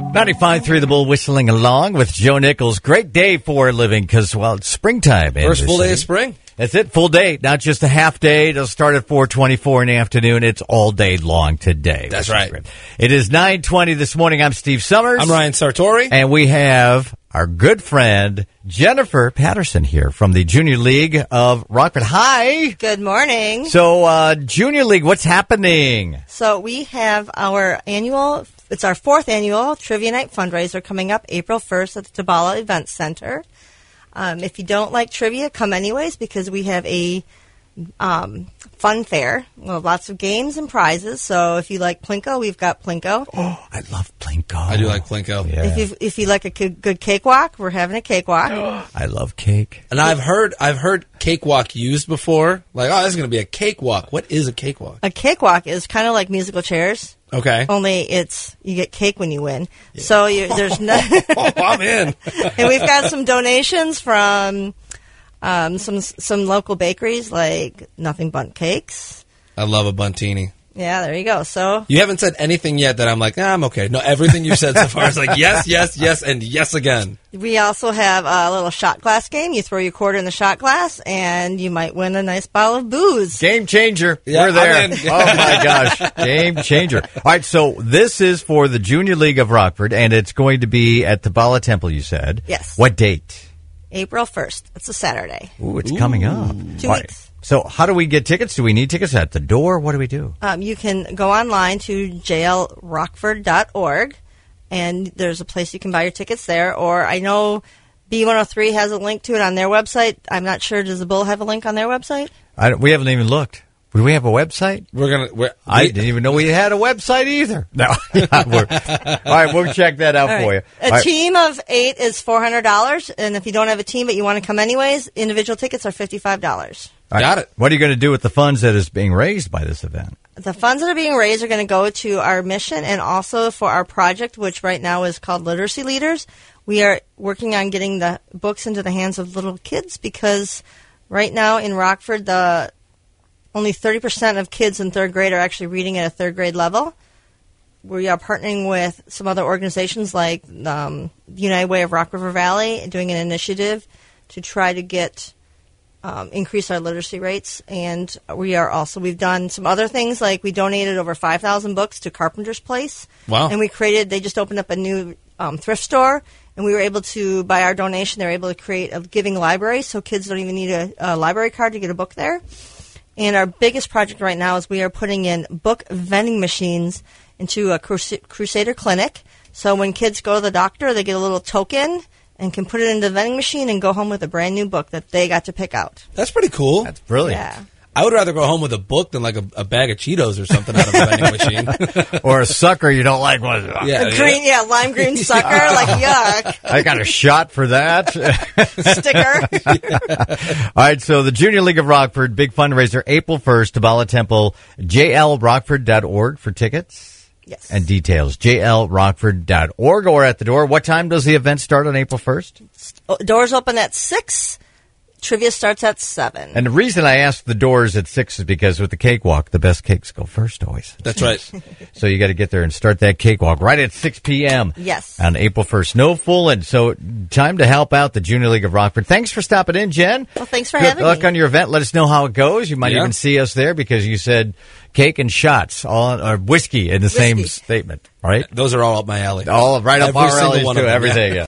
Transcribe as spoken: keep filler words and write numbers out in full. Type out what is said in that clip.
ninety-five point three The Bull whistling along with Joe Nichols. Great day for living because, well, it's springtime. First full day of spring. That's it, full day, not just a half day. It'll start at four twenty-four in the afternoon. It's all day long today. That's right. It is nine twenty this morning. I'm Steve Summers. I'm Ryan Sartori. And we have our good friend Jennifer Patterson here from the Junior League of Rockford. Hi. Good morning. So, uh, Junior League, what's happening? So we have our annual, it's our fourth annual Trivia Night fundraiser coming up April first at the Tabala Event Center. Um, if you don't like trivia, come anyways because we have a um, fun fair. Well, lots of games and prizes. So if you like Plinko, we've got Plinko. Oh, I love Plinko. I do like Plinko. Yeah. If you if you like a c- good cakewalk, we're having a cakewalk. I love cake. And I've heard I've heard cakewalk used before. Like, oh, this is going to be a cakewalk. What is a cakewalk? A cakewalk is kind of like musical chairs. Okay. Only it's you get cake when you win. Yeah. So you, there's no. Oh, I'm in. And we've got some donations from um, some some local bakeries like Nothing Bundt Cakes. I love a buntini. Yeah, there you go. So you haven't said anything yet that I'm like, ah, I'm okay. No, everything you've said so far is like yes, yes, yes, and yes again. We also have a little shot glass game. You throw your quarter in the shot glass, and you might win a nice bottle of booze. Game changer. Yeah, We're there. I'm in. Oh, my gosh. Game changer. All right, so this is for the Junior League of Rockford, and it's going to be at the Tabala Temple, you said. Yes. What date? April first. It's a Saturday. Ooh, it's Ooh. coming up. Two All weeks. right. So how do we get tickets? Do we need tickets at the door? What do we do? Um, you can go online to j l rockford dot org, and there's a place you can buy your tickets there. Or I know B one oh three has a link to it on their website. I'm not sure. Does the Bull have a link on their website? I don't, we haven't even looked. Do we have a website? We're gonna. We're, I we, didn't even know we had a website either. No. We're, all right, we'll check that out All for right. you. A All right. team of eight is four hundred dollars, and if you don't have a team but you want to come anyways, individual tickets are fifty-five dollars. All right. Got it. What are you going to do with the funds that is being raised by this event? The funds that are being raised are going to go to our mission and also for our project, which right now is called Literacy Leaders. We are working on getting the books into the hands of little kids because right now in Rockford, the only thirty percent of kids in third grade are actually reading at a third grade level. We are partnering with some other organizations like um, the United Way of Rock River Valley, doing an initiative to try to get um, increase our literacy rates. And we are also we've done some other things like we donated over five thousand books to Carpenter's Place. Wow! And we created they just opened up a new um, thrift store, and we were able to by our donation they were able to create a giving library, so kids don't even need a, a library card to get a book there. And our biggest project right now is we are putting in book vending machines into a crus- Crusader clinic. So when kids go to the doctor, they get a little token and can put it into the vending machine and go home with a brand new book that they got to pick out. That's pretty cool. That's brilliant. Yeah. I would rather go home with a book than like a, a bag of Cheetos or something out of a vending machine. Or a sucker you don't like. One. Yeah, A green, yeah, lime green sucker, like yuck. I got a shot for that. Sticker. All right, so the Junior League of Rockford, big fundraiser, April first, Tabala Temple, j l rockford dot org for tickets. Yes. And details, j l rockford dot org or at the door. What time does the event start on April first? Doors open at six. Trivia starts at seven. And the reason I asked the doors at six is because with the cakewalk, the best cakes go first always. That's right. So you got to get there and start that cakewalk right at six p.m. Yes. On April first. No fooling. So time to help out the Junior League of Rockford. Thanks for stopping in, Jen. Well, thanks for Good having luck me. on your event. Let us know how it goes. You might Yeah. even see us there because you said cake and shots, all or whiskey in the same Whiskey. statement, right? Those are all up my alley. All right up Every our single alleys one too, of them, yeah. everything. Yeah.